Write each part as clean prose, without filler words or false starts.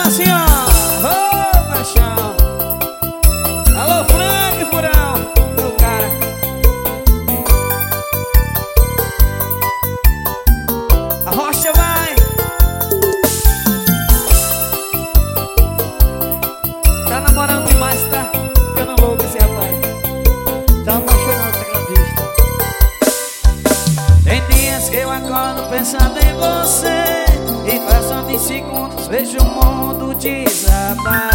assim, ó. Ô, paixão. Alô, Frank, Furão, meu cara. A rocha vai. Tá namorando demais, tá? Ficando louco esse rapaz. Tá apaixonado, tecladista. Tem dias que eu acordo pensando em você e fração de segundos vejo o mundo desabar.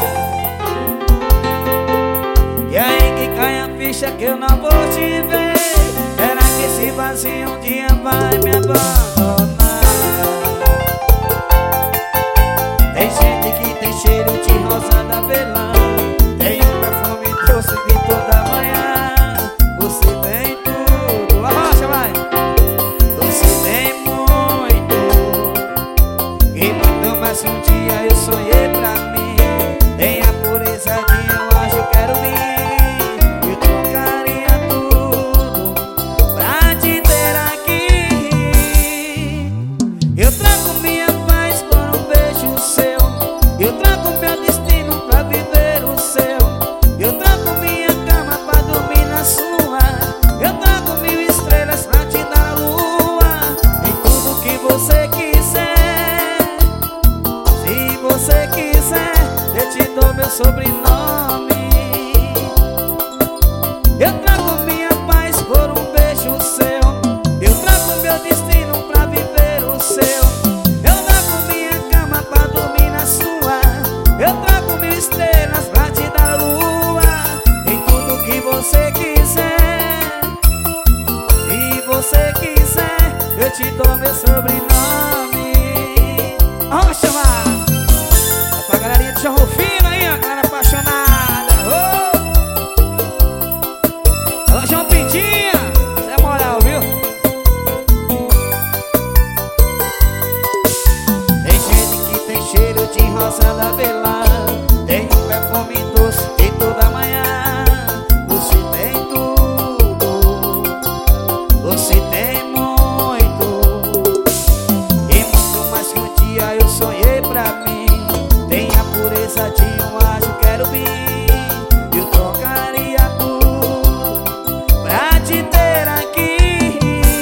E aí que cai a ficha que eu não vou te ver. Será que esse vazio um dia vai me abandonar? Tem gente que tem cheiro de rosa da avelã, tem um perfume doce de toda manhã. Você tem tudo, a rocha vai. Você tem muito, e muito mais que um dia eu sonhei pra mim. Tem a pureza de um anjo, eu quero vir. Eu trocaria tudo pra te ter aqui. Eu trago minha paz por um beijo seu. Eu trago meu destino pra viver o seu. Eu trago minha cama pra dormir na sua. Eu trago 1000 estrelas pra te dar a lua. E tudo que você quiser. Se você quiser, eu te dou meu sobrenome. Eu trago minha paz por um beijo seu. Eu trago meu destino pra viver o seu. Eu trago minha cama pra dormir na sua. Eu trago 1000 estrelas pra te dar a lua. Em tudo que você quiser. Se você quiser, eu te dou meu sobrenome. Vamos chamar pra galerinha de João Rufino aí, ó, galera apaixonada. Alô, João Pintinha, isso é moral, viu? Tem gente que tem cheiro de rosa da avelã, tem um perfume doce de toda manhã. Você tem tudo, você tem muito, e muito mais que um dia eu sonhei pra mim. Tem a pureza de um anjo, quero vir. Eu trocaria tudo pra te ter aqui.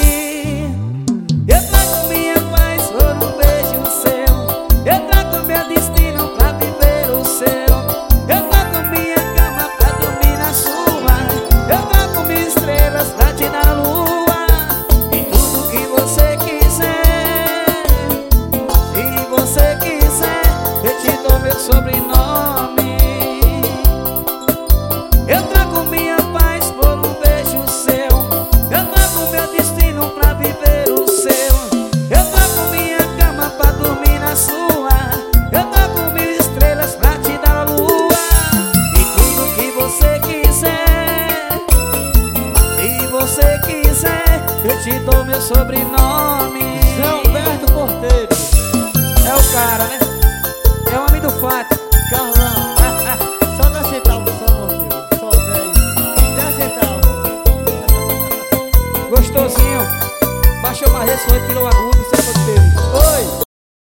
Eu trago minha paz por um beijo seu. Eu trago meu destino pra viver o seu. Eu trago minha cama pra dormir na sua. Eu trago 1000 estrelas pra te dar a lua. E tudo que você quiser. Se você quiser, eu te dou meu sobrenome. Eu trago minha paz por um beijo seu. Eu trago meu destino pra viver o seu. Eu trago minha cama pra dormir na sua. Eu trago 1000 estrelas pra te dar a lua. E tudo que você quiser. Se você quiser, eu te dou meu sobrenome.